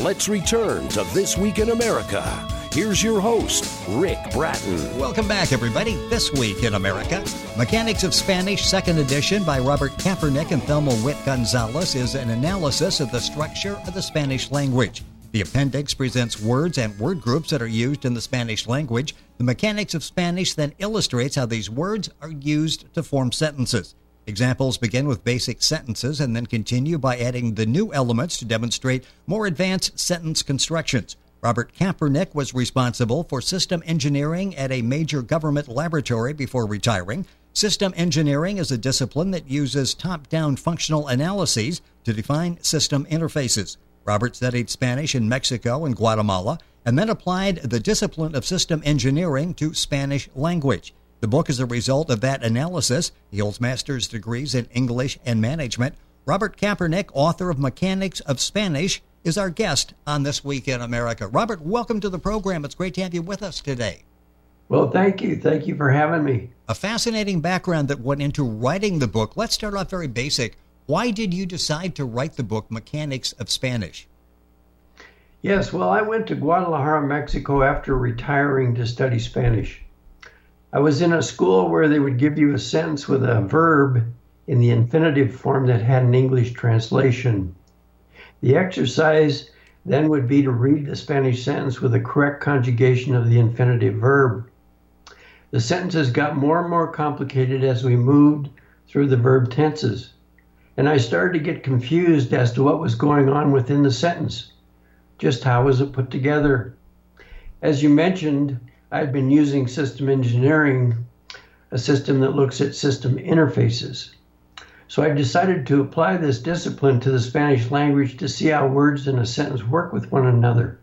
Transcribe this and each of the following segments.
let's return to This Week in America. Here's your host, Rick Bratton. Welcome back, everybody. This Week in America. Mechanics of Spanish, second edition by Robert Kaepernick and Thelma Witt Gonzalez is an analysis of the structure of the Spanish language. The appendix presents words and word groups that are used in the Spanish language. The Mechanics of Spanish then illustrates how these words are used to form sentences. Examples begin with basic sentences and then continue by adding the new elements to demonstrate more advanced sentence constructions. Robert Kaepernick was responsible for system engineering at a major government laboratory before retiring. System engineering is a discipline that uses top-down functional analyses to define system interfaces. Robert studied Spanish in Mexico and Guatemala and then applied the discipline of system engineering to Spanish language. The book is a result of that analysis. He holds master's degrees in English and management. Robert Kaepernick, author of Mechanics of Spanish, is our guest on This Week in America. Robert, welcome to the program. It's great to have you with us today. Well, thank you. Thank you for having me. A fascinating background that went into writing the book. Let's start off very basic. Why did you decide to write the book Mechanics of Spanish? Yes, well, I went to Guadalajara, Mexico after retiring to study Spanish. I was in a school where they would give you a sentence with a verb in the infinitive form that had an English translation. The exercise then would be to read the Spanish sentence with the correct conjugation of the infinitive verb. The sentences got more and more complicated as we moved through the verb tenses, and I started to get confused as to what was going on within the sentence. Just how was it put together? As you mentioned, I'd been using system engineering, a system that looks at system interfaces. So I decided to apply this discipline to the Spanish language to see how words in a sentence work with one another.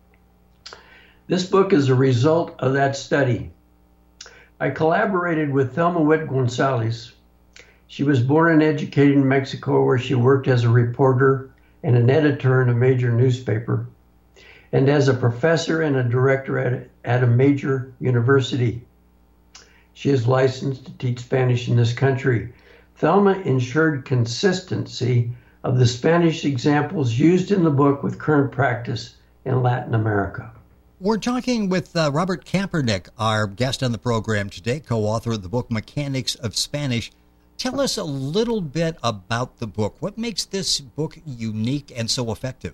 This book is a result of that study. I collaborated with Thelma Witt Gonzalez. She was born and educated in Mexico, where she worked as a reporter and an editor in a major newspaper, and as a professor and a director at a major university. She is licensed to teach Spanish in this country. Thelma ensured consistency of the Spanish examples used in the book with current practice in Latin America. We're talking with Robert Kaepernick, our guest on the program today, co-author of the book Mechanics of Spanish. Tell us a little bit about the book. What makes this book unique and so effective?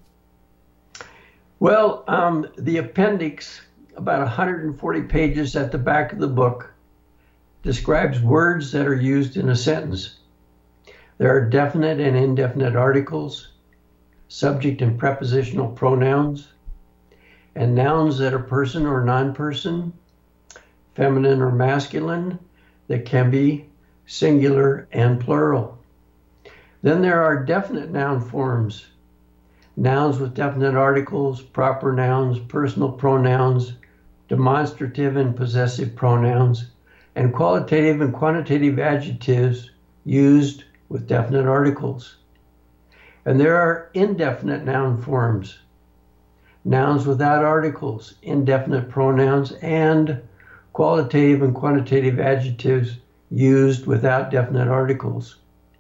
Well, the appendix, about 140 pages at the back of the book, describes words that are used in a sentence. There are definite and indefinite articles, subject and prepositional pronouns, and nouns that are person or non-person, feminine or masculine, that can be singular and plural. Then there are definite noun forms, nouns with definite articles, proper nouns, personal pronouns, demonstrative and possessive pronouns, and qualitative and quantitative adjectives used with definite articles. And there are indefinite noun forms, nouns without articles, indefinite pronouns, and qualitative and quantitative adjectives used without definite articles.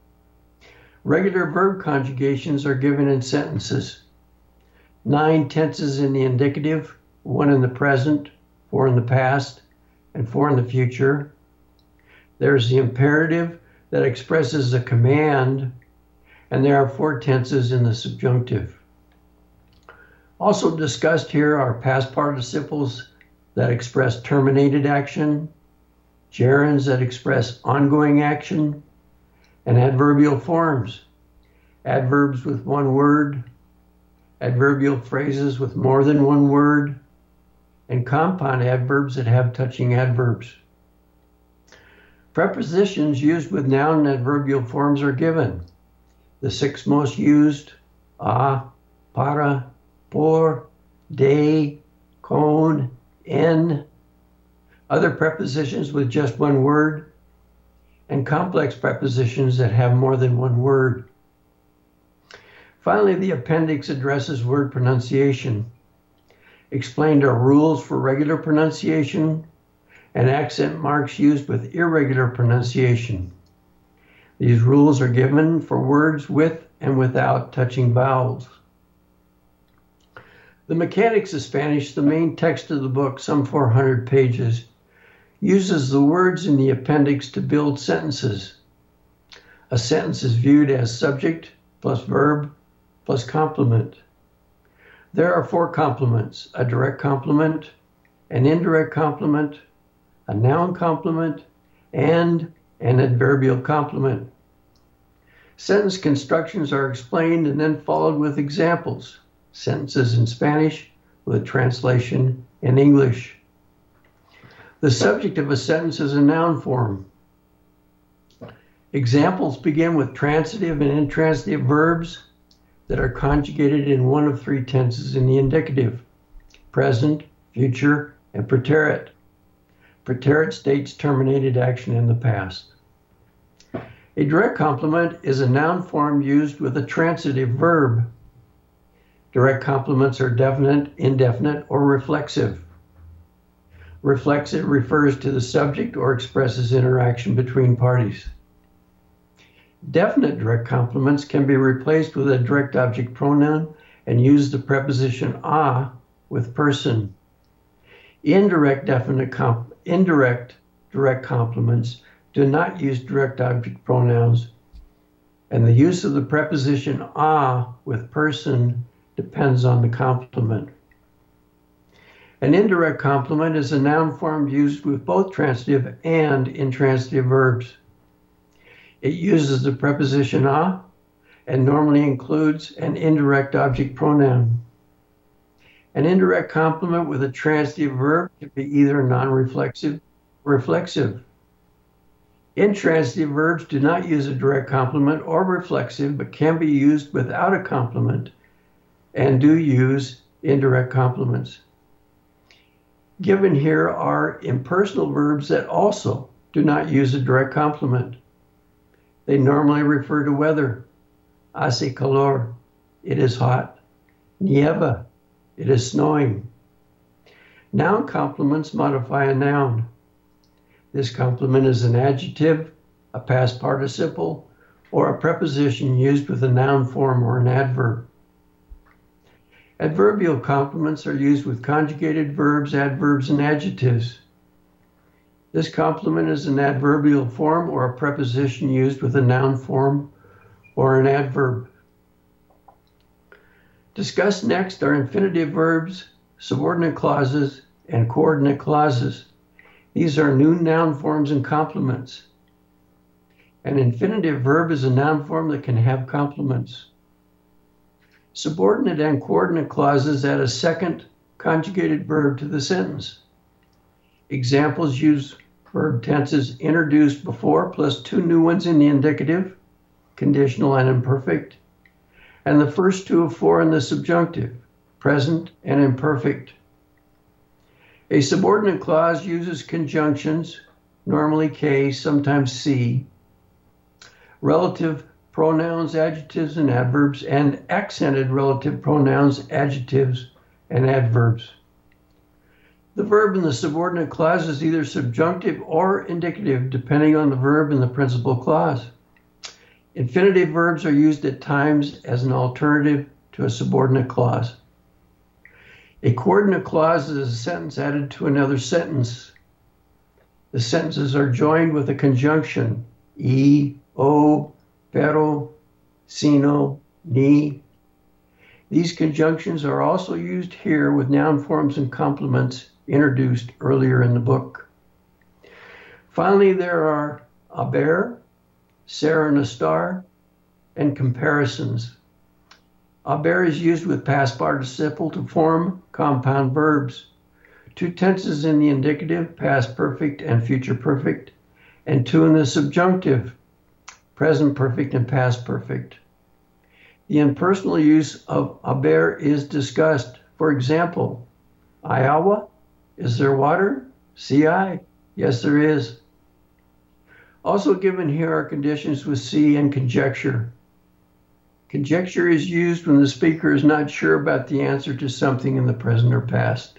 Regular verb conjugations are given in sentences. 9 tenses in the indicative, 1 in the present, 4 in the past, and 4 in the future. There's the imperative that expresses a command, and there are 4 tenses in the subjunctive. Also discussed here are past participles that express terminated action, gerunds that express ongoing action, and adverbial forms, adverbs with one word, adverbial phrases with more than one word, and compound adverbs that have touching adverbs. Prepositions used with noun and adverbial forms are given. The 6 most used: a, para, por, de, con, en. Other prepositions with just one word, and complex prepositions that have more than one word. Finally, the appendix addresses word pronunciation, explained are rules for regular pronunciation, and accent marks used with irregular pronunciation. These rules are given for words with and without touching vowels. The Mechanics of Spanish, the main text of the book, some 400 pages, uses the words in the appendix to build sentences. A sentence is viewed as subject plus verb plus complement. There are 4 complements: a direct complement, an indirect complement, a noun complement, and an adverbial complement. Sentence constructions are explained and then followed with examples. Sentences in Spanish with translation in English. The subject of a sentence is a noun form. Examples begin with transitive and intransitive verbs that are conjugated in one of 3 tenses in the indicative: present, future, and preterit. Preterit states terminated action in the past. A direct complement is a noun form used with a transitive verb. Direct complements are definite, indefinite, or reflexive. Reflexive refers to the subject or expresses interaction between parties. Definite direct complements can be replaced with a direct object pronoun and use the preposition a with person. Indirect direct complements do not use direct object pronouns, and the use of the preposition a with person depends on the complement. An indirect complement is a noun form used with both transitive and intransitive verbs. It uses the preposition a and normally includes an indirect object pronoun. An indirect complement with a transitive verb can be either non-reflexive or reflexive. Intransitive verbs do not use a direct complement or reflexive, but can be used without a complement and do use indirect complements. Given here are impersonal verbs that also do not use a direct complement. They normally refer to weather. Hace calor, it is hot. Nieva, it is snowing. Noun complements modify a noun. This complement is an adjective, a past participle, or a preposition used with a noun form or an adverb. Adverbial complements are used with conjugated verbs, adverbs, and adjectives. This complement is an adverbial form or a preposition used with a noun form or an adverb. Discussed next are infinitive verbs, subordinate clauses, and coordinate clauses. These are new noun forms and complements. An infinitive verb is a noun form that can have complements. Subordinate and coordinate clauses add a second conjugated verb to the sentence. Examples use verb tenses introduced before plus 2 new ones in the indicative, conditional and imperfect, and the first 2 of 4 in the subjunctive, present and imperfect. A subordinate clause uses conjunctions, normally K, sometimes C, relative pronouns, adjectives, and adverbs, and accented relative pronouns, adjectives, and adverbs. The verb in the subordinate clause is either subjunctive or indicative, depending on the verb in the principal clause. Infinitive verbs are used at times as an alternative to a subordinate clause. A coordinate clause is a sentence added to another sentence. The sentences are joined with a conjunction, y, o, pero, sino, ni. These conjunctions are also used here with noun forms and complements introduced earlier in the book. Finally, there are haber, ser and estar, and comparisons. Haber is used with past participle to form compound verbs. 2 tenses in the indicative, past perfect and future perfect, and 2 in the subjunctive, present perfect and past perfect. The impersonal use of haber is discussed. For example, hay agua? Is there water? Si hay? Yes, there is. Also given here are conditions with si and conjecture. Conjecture is used when the speaker is not sure about the answer to something in the present or past.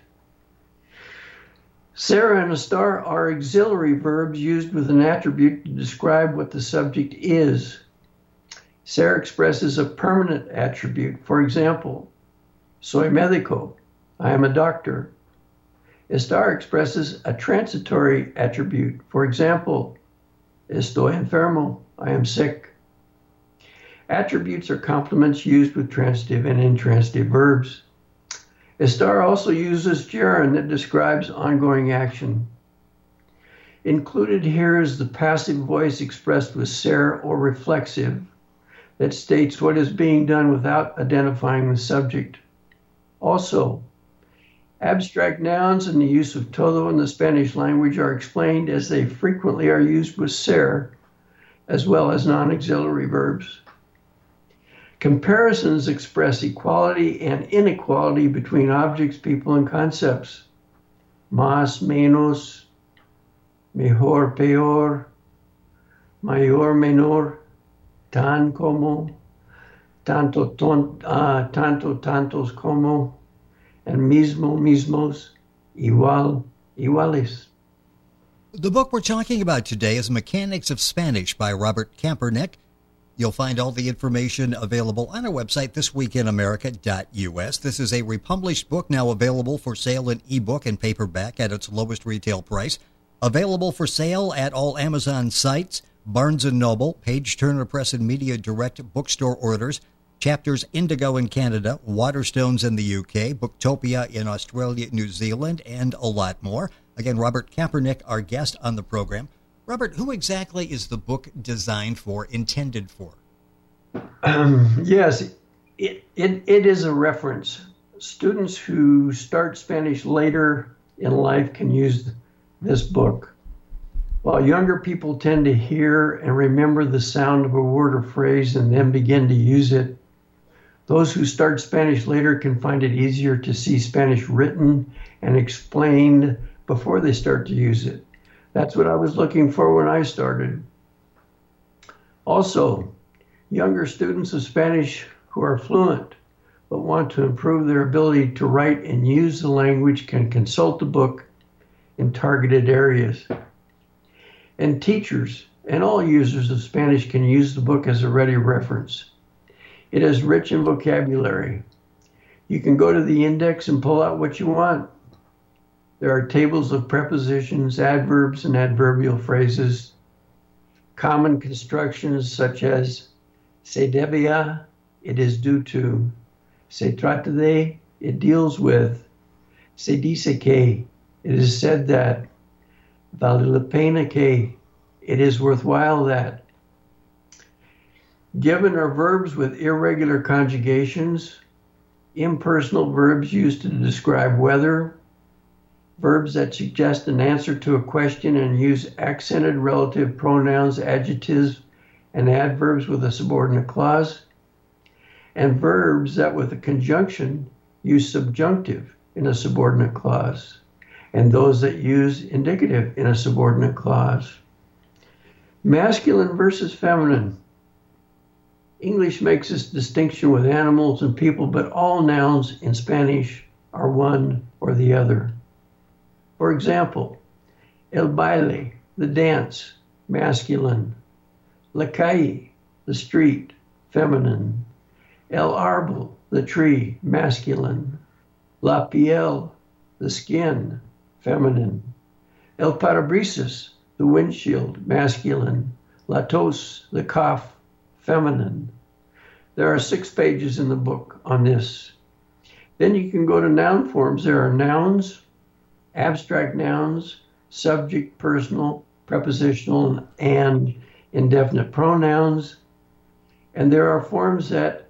Ser and estar are auxiliary verbs used with an attribute to describe what the subject is. Ser expresses a permanent attribute. For example, soy médico, I am a doctor. Estar expresses a transitory attribute. For example, estoy enfermo, I am sick. Attributes are complements used with transitive and intransitive verbs. Estar also uses gerund that describes ongoing action. Included here is the passive voice expressed with ser or reflexive that states what is being done without identifying the subject. Also, abstract nouns and the use of todo in the Spanish language are explained as they frequently are used with ser, as well as non-auxiliary verbs. Comparisons express equality and inequality between objects, people, and concepts. Más, menos, mejor, peor, mayor, menor, tan como, tanto, tantos como, and mismo, mismos, igual, iguales. The book we're talking about today is Mechanics of Spanish by Robert Kaepernick. You'll find all the information available on our website, thisweekinamerica.us. This is a republished book now available for sale in ebook and paperback at its lowest retail price. Available for sale at all Amazon sites, Barnes & Noble, Page Turner Press and Media Direct bookstore orders, Chapters Indigo in Canada, Waterstones in the UK, Booktopia in Australia, New Zealand, and a lot more. Again, Robert Kaepernick, our guest on the program. Robert, who exactly is the book designed for, intended for? Yes, it is a reference. Students who start Spanish later in life can use this book, while younger people tend to hear and remember the sound of a word or phrase and then begin to use it. Those who start Spanish later can find it easier to see Spanish written and explained before they start to use it. That's what I was looking for when I started. Also, younger students of Spanish who are fluent but want to improve their ability to write and use the language can consult the book in targeted areas. And teachers and all users of Spanish can use the book as a ready reference. It is rich in vocabulary. You can go to the index and pull out what you want. There are tables of prepositions, adverbs, and adverbial phrases, common constructions such as se debía, it is due to, se trata de, it deals with, se dice que, it is said that, vale la pena que, it is worthwhile that. Given are verbs with irregular conjugations, impersonal verbs used to describe weather, verbs that suggest an answer to a question and use accented relative pronouns, adjectives, and adverbs with a subordinate clause, and verbs that with a conjunction use subjunctive in a subordinate clause, and those that use indicative in a subordinate clause. Masculine versus feminine. English makes this distinction with animals and people, but all nouns in Spanish are one or the other. For example, el baile, the dance, masculine. La calle, the street, feminine. El árbol, the tree, masculine. La piel, the skin, feminine. El parabrisas, the windshield, masculine. La tos, the cough, feminine. There are 6 pages in the book on this. Then you can go to noun forms. There are nouns, abstract nouns, subject, personal, prepositional, and indefinite pronouns. And there are forms that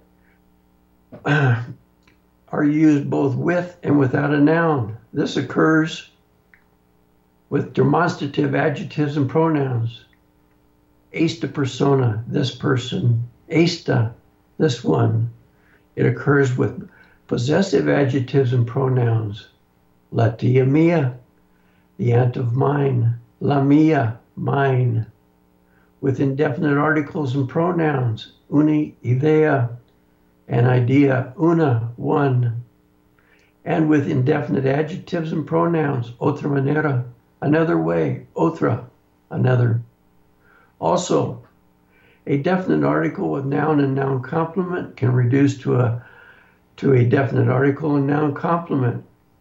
are used both with and without a noun. This occurs with demonstrative adjectives and pronouns. Esta persona, this person. Esta, this one. It occurs with possessive adjectives and pronouns. La tía mía, the aunt of mine. La mía, mine. With indefinite articles and pronouns. Una idea, an idea. Una, one. And with indefinite adjectives and pronouns. Otra manera, another way. Otra, another. Also, a definite article with noun and noun complement can reduce to a definite article and noun complement.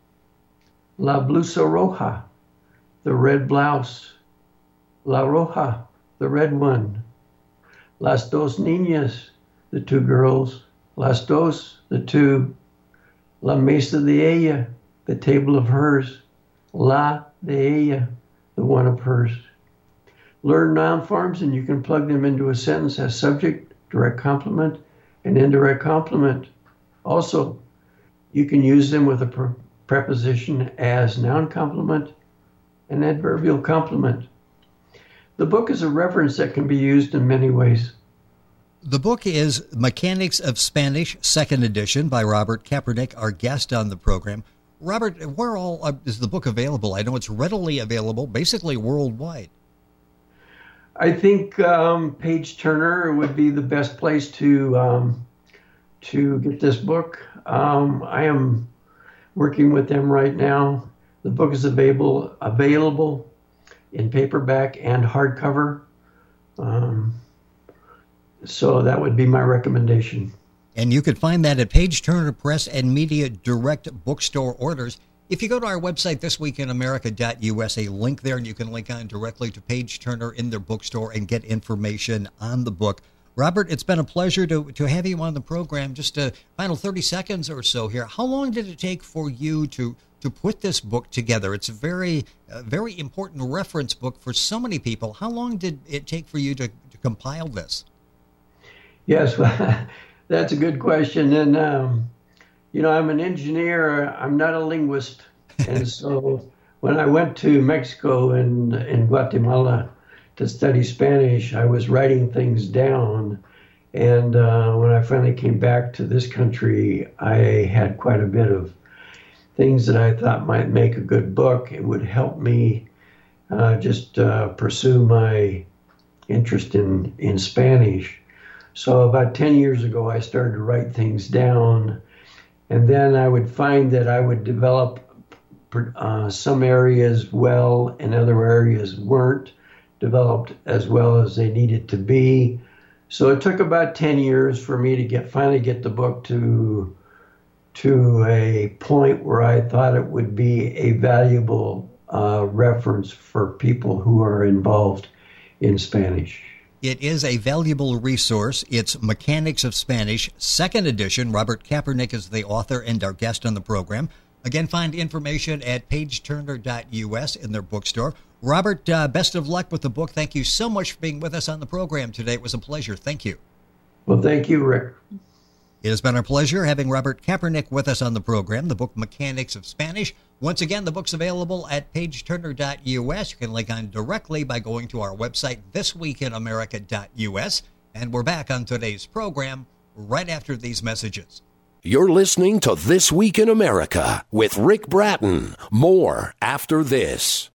La blusa roja, the red blouse. La roja, the red one. Las dos niñas, the two girls. Las dos, the two. La mesa de ella, the table of hers. La de ella, the one of hers. Learn noun forms and you can plug them into a sentence as subject, direct complement, and indirect complement. Also, you can use them with a preposition as noun complement and adverbial complement. The book is a reference that can be used in many ways. The book is Mechanics of Spanish, 2nd edition by Robert Kaepernick, our guest on the program. Robert, where all is the book available? I know it's readily available, basically worldwide. I think Page Turner would be the best place to get this book. I am working with them right now. The book is available in paperback and hardcover. So that would be my recommendation. And you could find that at Page Turner Press and Media Direct bookstore orders. If you go to our website, thisweekinamerica.us, a link there, and you can link on directly to Page Turner in their bookstore and get information on the book. Robert, it's been a pleasure to have you on the program. Just a final 30 seconds or so here. How long did it take for you to put this book together? It's a very important reference book for so many people. How long did it take for you to compile this? Yes, well, that's a good question. And, I'm an engineer. I'm not a linguist. And so when I went to Mexico and Guatemala to study Spanish, I was writing things down. And when I finally came back to this country, I had quite a bit of things that I thought might make a good book. It would help me pursue my interest in Spanish. So about 10 years ago, I started to write things down, and then I would find that I would develop some areas well and other areas weren't developed as well as they needed to be. So it took about 10 years for me to finally get the book to a point where I thought it would be a valuable reference for people who are involved in Spanish. It is a valuable resource. It's Mechanics of Spanish, 2nd edition. Robert Kaepernick is the author and our guest on the program. Again, find information at pageturner.us in their bookstore. Robert, best of luck with the book. Thank you so much for being with us on the program today. It was a pleasure. Thank you. Well, thank you, Rick. It has been our pleasure having Robert Kaepernick with us on the program, the book Mechanics of Spanish. Once again, the book's available at pageturner.us. You can link on directly by going to our website, thisweekinamerica.us. And we're back on today's program right after these messages. You're listening to This Week in America with Rick Bratton. More after this.